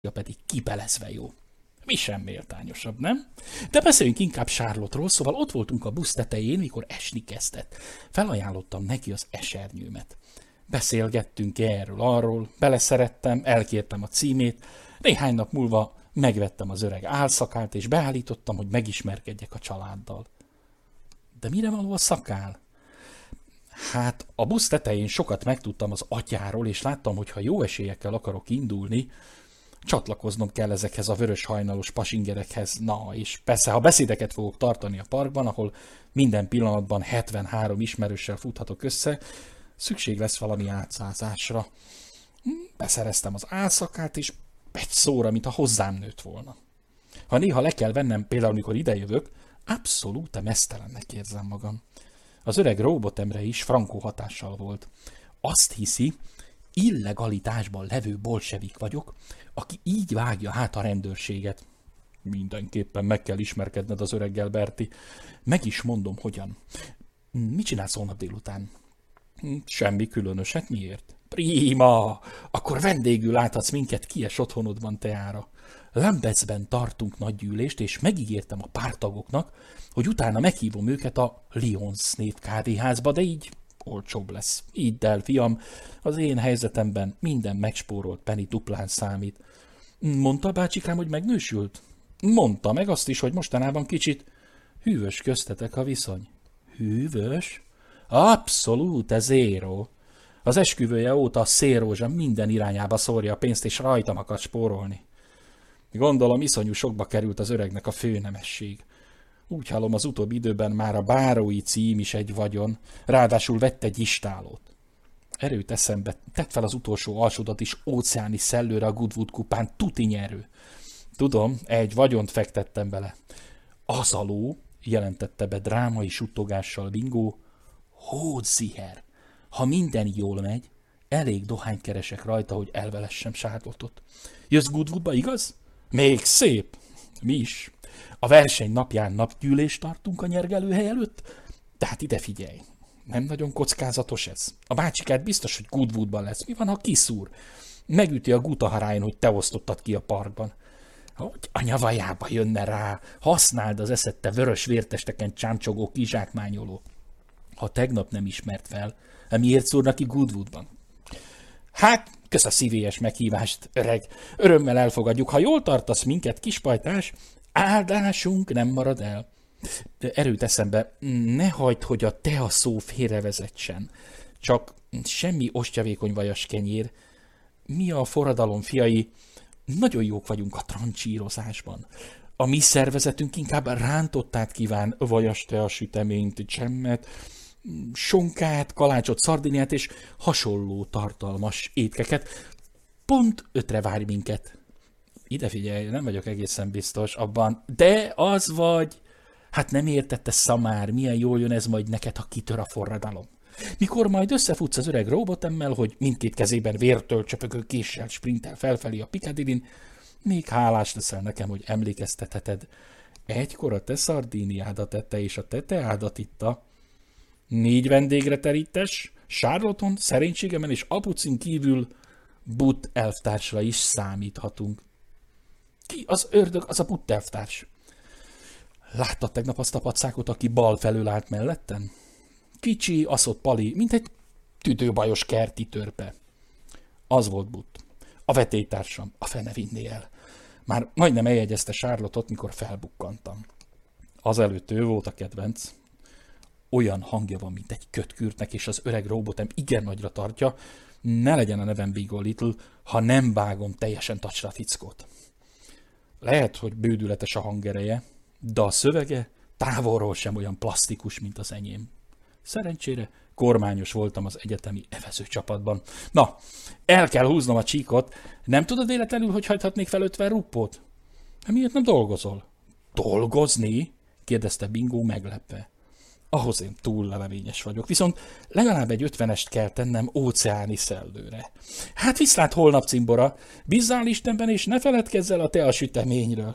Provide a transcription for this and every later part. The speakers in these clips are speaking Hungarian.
pedig kibelezve jó. Mi sem méltányosabb, nem? De beszéljünk inkább Charlotte-ról, szóval ott voltunk a busz tetején, mikor esni kezdett. Felajánlottam neki az esernyőmet. Beszélgettünk erről-arról, beleszerettem, elkértem a címét, néhány nap múlva megvettem az öreg álszakát, és beállítottam, hogy megismerkedjek a családdal. De mire való a szakál? Hát a busz tetején sokat megtudtam az atyáról, és láttam, hogy ha jó esélyekkel akarok indulni, csatlakoznom kell ezekhez a vörös hajnalos pasingerekhez. Na, és persze, ha beszédeket fogok tartani a parkban, ahol minden pillanatban 73 ismerőssel futhatok össze, szükség lesz valami átszázásra. Beszereztem az álszakát, és egy szóra, mint ha hozzám nőtt volna. Ha néha le kell vennem, például mikor idejövök, abszolút meztelennek érzem magam. Az öreg robotemre is frankó hatással volt. Azt hiszi, illegalitásban levő bolsevik vagyok, aki így vágja hát a rendőrséget. Mindenképpen meg kell ismerkedned az öreggel, Berti. Meg is mondom, hogyan. Mit csinálsz holnap délután? Semmi különöset, miért? Prima! Akkor vendégül láthatsz minket kies otthonodban teára. Lambecben tartunk nagy gyűlést, és megígértem a párttagoknak, hogy utána meghívom őket a Lyons név kávéházba, de így olcsóbb lesz. Hidd el, fiam, az én helyzetemben minden megspórolt penny duplán számít. Mondta a bácsikám, hogy megnősült? Mondta meg azt is, hogy mostanában kicsit hűvös köztetek a viszony. Hűvös? Abszolút, ez zéró. Az esküvője óta a szélrózsa minden irányába szórja a pénzt, és rajtam akar spórolni. Gondolom, iszonyú sokba került az öregnek a főnemesség. Úgy hallom, az utóbbi időben már a bárói cím is egy vagyon, ráadásul vett egy istálót. Erőt eszembe, tedd fel az utolsó alsódat is óceáni szellőre a Goodwood kupán, tuti nyerő. Tudom, egy vagyont fektettem bele. Az a ló, jelentette be drámai suttogással Bingó, hódziher. Ha minden jól megy, elég dohányt keresek rajta, hogy elvelessem Charlotte-ot. Jössz Goodwoodba, igaz? Még szép. Mi is. A verseny napján napgyűlést tartunk a nyergelőhely előtt, tehát ide figyelj. Nem nagyon kockázatos ez. A bácsikát biztos, hogy Goodwoodban lesz. Mi van, ha kiszúr? Megüti a gutaharáján, hogy te osztottad ki a parkban. Hogy a nyavajába jönne rá, használd az eszed, te vörös vértesteken csámcsogó kizsákmányoló. Ha tegnap nem ismert fel, miért szúrnak ki Goodwoodban? Hát, kösz a szívélyes meghívást, öreg. Örömmel elfogadjuk. Ha jól tartasz minket, kispajtás, áldásunk nem marad el. De erőt eszembe, ne hagyd, hogy a te a szó félrevezetsen. Csak semmi ostyavékony vajas kenyér. Mi a forradalom fiai, nagyon jók vagyunk a trancsírozásban. A mi szervezetünk inkább rántottát kíván, vajas teasüteményt, csemmet, sonkát, kalácsot, szardiniát és hasonló tartalmas étkeket. Pont 5-re várj minket. Ide figyelj, nem vagyok egészen biztos abban, de az vagy. Hát nem értette szamár, milyen jól jön ez majd neked, ha kitör a forradalom. Mikor majd összefutsz az öreg robotemmel, hogy mindkét kezében vértől csöpögő késsel sprintel felfelé a Piccadillyn, még hálás leszel nekem, hogy emlékeztetheted. Egykor a te szardíniádat ette és a te teádat itta. 4 vendégre terítes, Charlotte-on, szerénységemen és apucin kívül Butt elvtársra is számíthatunk. Ki az ördög, az a Butt elvtárs? Láttad tegnap azt a pacákot, aki bal felől állt mellettem? Kicsi, aszott pali, mint egy tüdőbajos kerti törpe. Az volt Butt. A vetélytársam, a fene vinné el. Már majdnem eljegyezte Charlotte-ot, mikor felbukkantam. Azelőtt ő volt a kedvenc. Olyan hangja van, mint egy kötkürtnek, és az öreg robotem igen nagyra tartja, ne legyen a nevem Big O Little, ha nem vágom teljesen tacsra a fickót. Lehet, hogy bődületes a hangereje, de a szövege távolról sem olyan plastikus, mint az enyém. Szerencsére kormányos voltam az egyetemi evezőcsapatban. Na, el kell húznom a csíkot. Nem tudod véletlenül, hogy hagyhatnék fel 50 ruppót? Miért nem dolgozol? Dolgozni? Kérdezte Bingó meglepve. Ahhoz én túl levényes vagyok, viszont legalább egy 50-est kell tennem óceáni szellőre. Hát viszlát holnap, cimbora, bízzál Istenben, és ne feledkezz el a teasüteményről.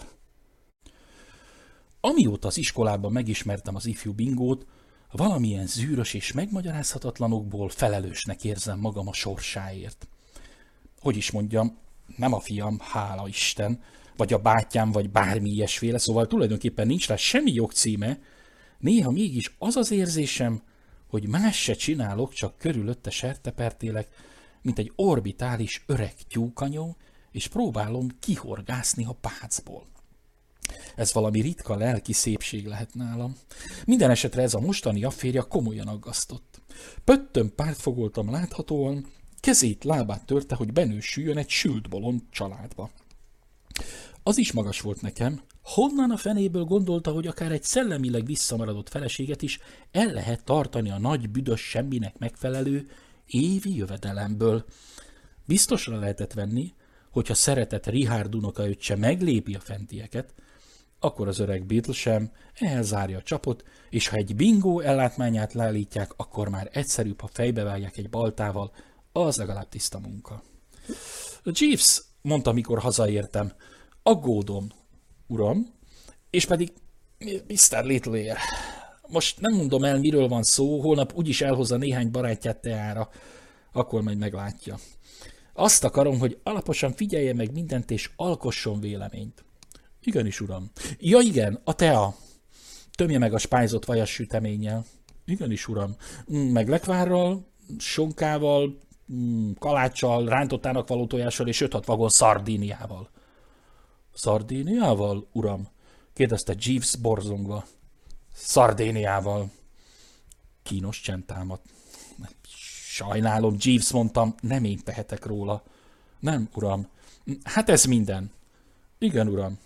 Amióta az iskolában megismertem az ifjú Bingót, valamilyen zűrös és megmagyarázhatatlanokból felelősnek érzem magam a sorsáért. Hogy is mondjam, nem a fiam, hála Isten, vagy a bátyám, vagy bármi ilyesféle, szóval tulajdonképpen nincs rá semmi jogcíme, néha mégis az az érzésem, hogy más se csinálok, csak körülötte sertepertélek, mint egy orbitális öreg tyúkanyó, és próbálom kihorgászni a pácból. Ez valami ritka lelki szépség lehet nálam. Minden esetre ez a mostani afférja komolyan aggasztott. Pöttöm pártfogoltam láthatóan, kezét, lábát törte, hogy benősüljön egy sült bolond családba. Az is magas volt nekem, honnan a fenéből gondolta, hogy akár egy szellemileg visszamaradott feleséget is el lehet tartani a nagy büdös semminek megfelelő évi jövedelemből. Biztosra lehetett venni, hogyha szeretett Richard unokaöccse meglépi a fentieket, akkor az öreg Beatle sem elzárja a csapot, és ha egy bingó ellátmányát leállítják, akkor már egyszerűbb, ha fejbevágják egy baltával, az legalább tiszta munka. Jeeves, mondta, mikor hazaértem, aggódom, uram, és pedig Mr. Little-ér. Most nem mondom el, miről van szó, holnap úgyis elhozza néhány barátját teára, akkor majd meglátja. Azt akarom, hogy alaposan figyelje meg mindent, és alkosson véleményt. Igenis, uram. Ja igen, a tea. Tömje meg a spájzott vajas süteménnyel. Igenis, uram. Meg lekvárral, sonkával, kaláccsal, rántottának való tojással és 5-6 vagon szardíniával. Szardíniával, uram? Kérdezte Jeeves borzongva. Szardíniával. Kínos csend támadt. Sajnálom, Jeeves, mondtam, nem én tehetek róla. Nem, uram. Hát ez minden. Igen, uram.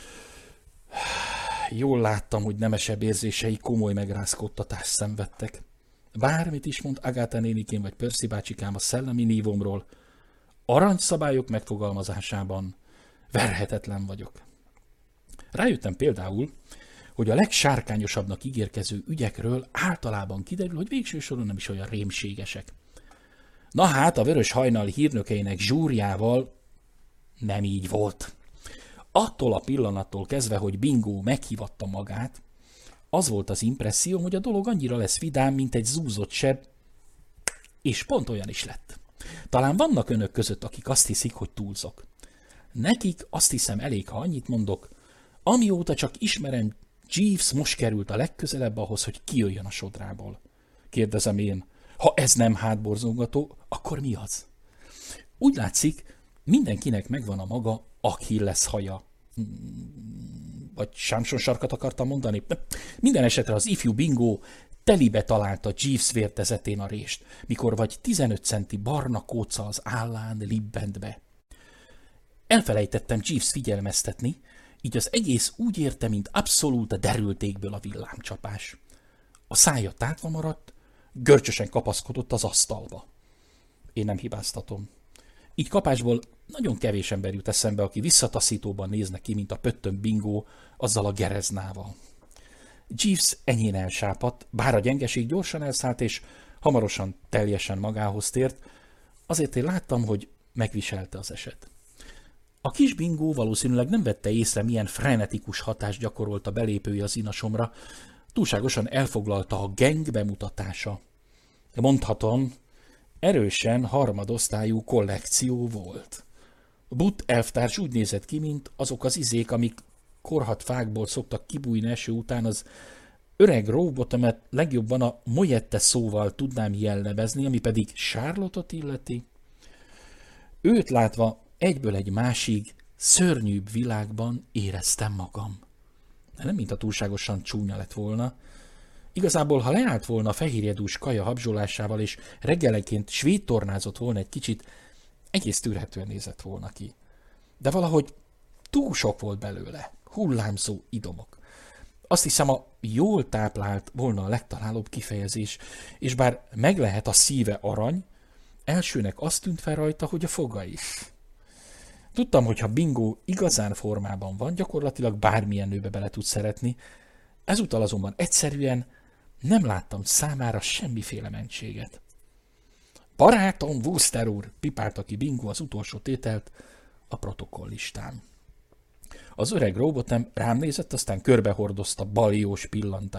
Jól láttam, hogy nemesebb érzései komoly megrázkódtatást szenvedtek. Bármit is mond Agatha nénikém vagy Percy bácsikám a szellemi nívomról, aranyszabályok megfogalmazásában verhetetlen vagyok. Rájöttem például, hogy a legsárkányosabbnak ígérkező ügyekről általában kiderül, hogy végső soron nem is olyan rémségesek. Na hát, a Vörös Hajnal hírnökeinek zsúrjával nem így volt. Attól a pillanattól kezdve, hogy Bingo meghívatta magát, az volt az impresszióm, hogy a dolog annyira lesz vidám, mint egy zúzott seb, és pont olyan is lett. Talán vannak önök között, akik azt hiszik, hogy túlzok. Nekik azt hiszem elég, ha annyit mondok, amióta csak ismerem, Jeeves most került a legközelebb ahhoz, hogy kijöjjön a sodrából. Kérdezem én, ha ez nem hátborzongató, akkor mi az? Úgy látszik, mindenkinek megvan a maga Achilles haja. Vagy Samson sarkat akartam mondani. Minden esetre az ifjú Bingo telibe találta Jeeves vértezetén a rést, mikor vagy 15 centi barna kóca az állán libbent be. Elfelejtettem Jeeves figyelmeztetni, így az egész úgy érte, mint abszolút a derültékből a villámcsapás. A szája tátva maradt, görcsösen kapaszkodott az asztalba. Én nem hibáztatom. Így kapásból nagyon kevés ember jut eszembe, aki visszataszítóban nézne ki, mint a pöttön Bingo azzal a gereznával. Jeeves enyhén elsápadt, bár a gyengeség gyorsan elszállt, és hamarosan teljesen magához tért, azért én láttam, hogy megviselte az eset. A kis Bingo valószínűleg nem vette észre, milyen frenetikus hatást gyakorolt a belépője az inasomra, túlságosan elfoglalta a geng bemutatása. Mondhatom, erősen harmadosztályú kollekció volt. Butt elvtárs úgy nézett ki, mint azok az izék, amik korhadt fákból szoktak kibújni eső után, az öreg Rowbottomet legjobban a Mojette szóval tudnám jellemezni, ami pedig Charlotte-ot illeti. Őt látva egyből egy másik, szörnyűbb világban éreztem magam. De nem mint a túlságosan csúnya lett volna. Igazából, ha leállt volna a fehérjedús kaja habzsolásával, és reggelenként svéd tornázott volna egy kicsit, egész tűrhetően nézett volna ki. De valahogy túl sok volt belőle, hullámzó idomok. Azt hiszem, a jól táplált volna a legtalálóbb kifejezés, és bár meg lehet a szíve arany, elsőnek azt tűnt fel rajta, hogy a foga is. Tudtam, hogy ha Bingo igazán formában van, gyakorlatilag bármilyen nőbe bele tud szeretni, ezúttal azonban egyszerűen nem láttam számára semmiféle mentséget. Barátom, Wooster úr, pipálta ki Bingo az utolsó tételt a protokollistán. Az öreg Rowbottom rám nézett, aztán körbehordozta baljós pillantást.